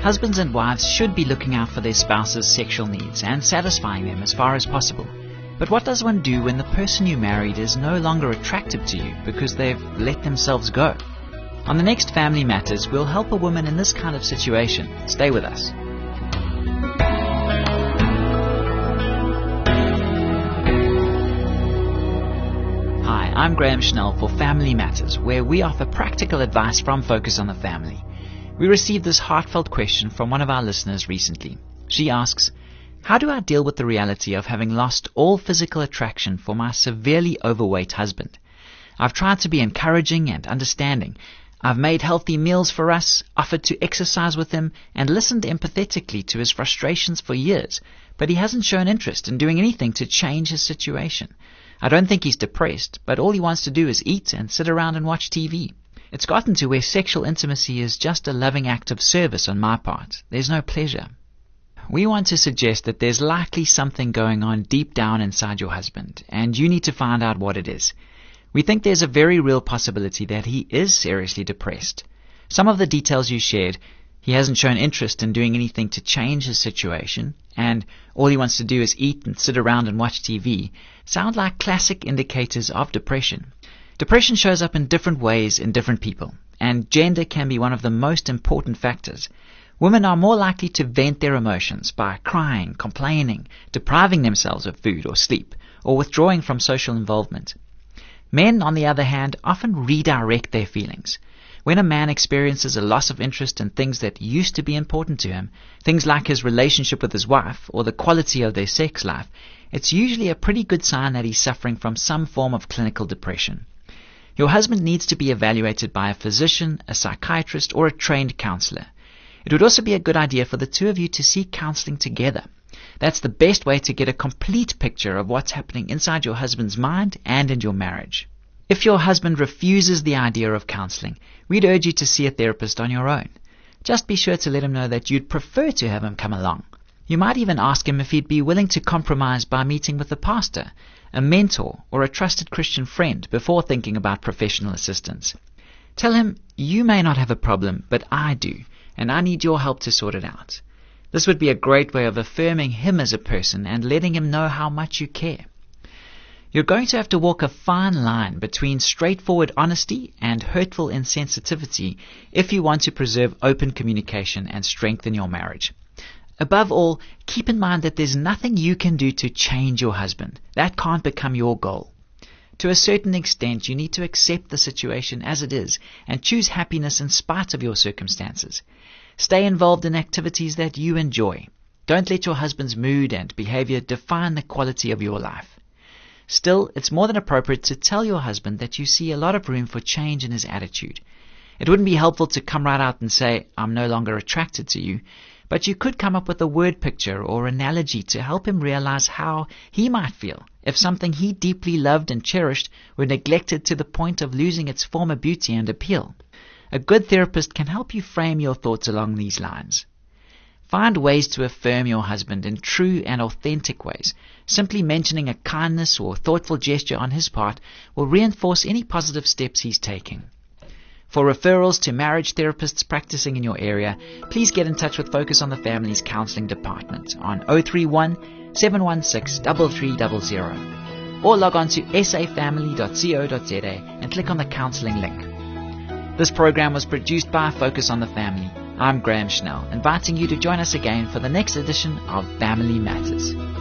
Husbands and wives should be looking out for their spouse's sexual needs and satisfying them as far as possible. But what does one do when the person you married is no longer attractive to you because they've let themselves go? On the next Family Matters, we'll help a woman in this kind of situation. Stay with us. Hi, I'm Graham Schnell for Family Matters, where we offer practical advice from Focus on the Family. We received this heartfelt question from one of our listeners recently. She asks, how do I deal with the reality of having lost all physical attraction for my severely overweight husband? I've tried to be encouraging and understanding. I've made healthy meals for us, offered to exercise with him, and listened empathetically to his frustrations for years, but he hasn't shown interest in doing anything to change his situation. I don't think he's depressed, but all he wants to do is eat and sit around and watch TV. It's gotten to where sexual intimacy is just a loving act of service on my part. There's no pleasure. We want to suggest that there's likely something going on deep down inside your husband, and you need to find out what it is. We think there's a very real possibility that he is seriously depressed. Some of the details you shared, he hasn't shown interest in doing anything to change his situation, and all he wants to do is eat and sit around and watch TV, sound like classic indicators of depression. Depression shows up in different ways in different people, and gender can be one of the most important factors. Women are more likely to vent their emotions by crying, complaining, depriving themselves of food or sleep, or withdrawing from social involvement. Men, on the other hand, often redirect their feelings. When a man experiences a loss of interest in things that used to be important to him, things like his relationship with his wife or the quality of their sex life, it's usually a pretty good sign that he's suffering from some form of clinical depression. Your husband needs to be evaluated by a physician, a psychiatrist, or a trained counselor. It would also be a good idea for the two of you to seek counseling together. That's the best way to get a complete picture of what's happening inside your husband's mind and in your marriage. If your husband refuses the idea of counseling, we'd urge you to see a therapist on your own. Just be sure to let him know that you'd prefer to have him come along. You might even ask him if he'd be willing to compromise by meeting with a pastor, a mentor, or a trusted Christian friend before thinking about professional assistance. Tell him, you may not have a problem, but I do, and I need your help to sort it out. This would be a great way of affirming him as a person and letting him know how much you care. You're going to have to walk a fine line between straightforward honesty and hurtful insensitivity if you want to preserve open communication and strengthen your marriage. Above all, keep in mind that there's nothing you can do to change your husband. That can't become your goal. To a certain extent, you need to accept the situation as it is and choose happiness in spite of your circumstances. Stay involved in activities that you enjoy. Don't let your husband's mood and behavior define the quality of your life. Still, it's more than appropriate to tell your husband that you see a lot of room for change in his attitude. It wouldn't be helpful to come right out and say, I'm no longer attracted to you, but you could come up with a word picture or analogy to help him realize how he might feel if something he deeply loved and cherished were neglected to the point of losing its former beauty and appeal. A good therapist can help you frame your thoughts along these lines. Find ways to affirm your husband in true and authentic ways. Simply mentioning a kindness or thoughtful gesture on his part will reinforce any positive steps he's taking. For referrals to marriage therapists practicing in your area, please get in touch with Focus on the Family's Counseling Department on 031 716 3300 or log on to safamily.co.za and click on the counseling link. This program was produced by Focus on the Family. I'm Graham Schnell, inviting you to join us again for the next edition of Family Matters.